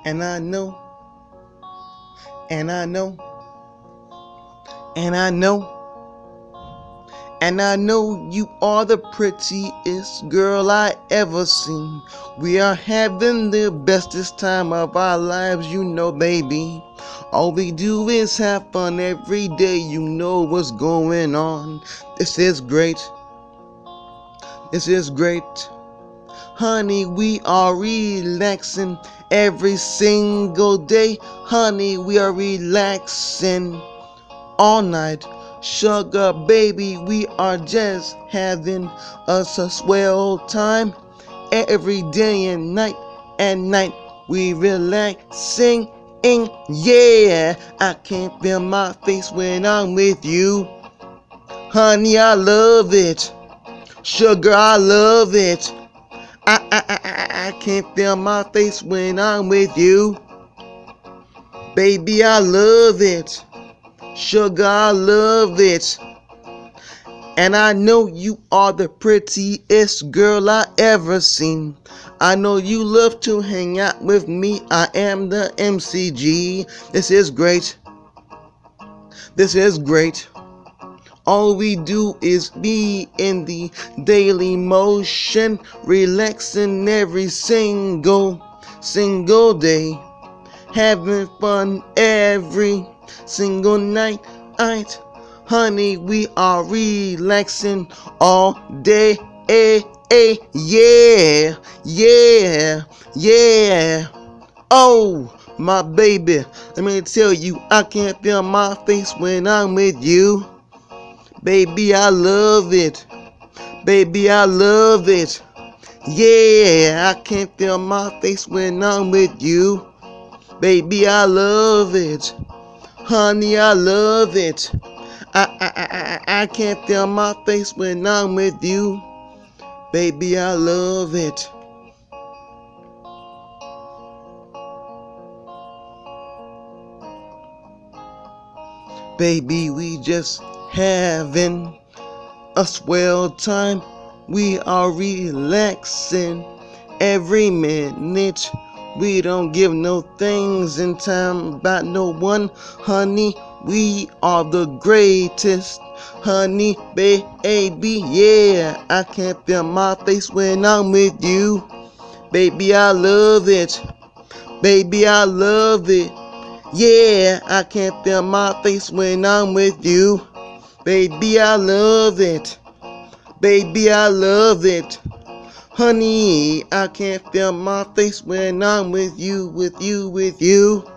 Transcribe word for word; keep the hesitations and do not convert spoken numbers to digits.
And I know, and I know, and I know, and I know you are the prettiest girl I ever seen. We are having the bestest time of our lives, you know, baby. All we do is have fun every day, you know what's going on. This is great. This is great. Honey, we are relaxing every single day. Honey, we are relaxing all night. Sugar baby, we are just having us a swell time. Every day and night and night we relaxing. Yeah, I can't feel my face when I'm with you. Honey, I love it. Sugar, I love it. I, I, I, I, I can't feel my face when I'm with you. Baby, I love it. Sugar, I love it. And I know you are the prettiest girl I ever seen. I know you love to hang out with me. I am the M C G. This is great. This is great. All we do is be in the daily motion, relaxing every single, single day, having fun every single night. night. Honey, we are relaxing all day. Eh, eh, yeah, yeah, yeah. Oh, my baby, let me tell you, I can't feel my face when I'm with you. Baby, I love it. Baby, I love it. Yeah, I can't feel my face when I'm with you. Baby, I love it. Honey, I love it. I, I, I, I, I can't feel my face when I'm with you. Baby, I love it. Baby, we just having a swell time. We are relaxing every minute. We don't give no things in time about no one. Honey, we are the greatest. Honey, baby, yeah. I can't feel my face when I'm with you. Baby, I love it. Baby, I love it. Yeah, I can't feel my face when I'm with you. Baby, I love it. Baby, I love it. Honey, I can't feel my face when I'm with you, with you, with you.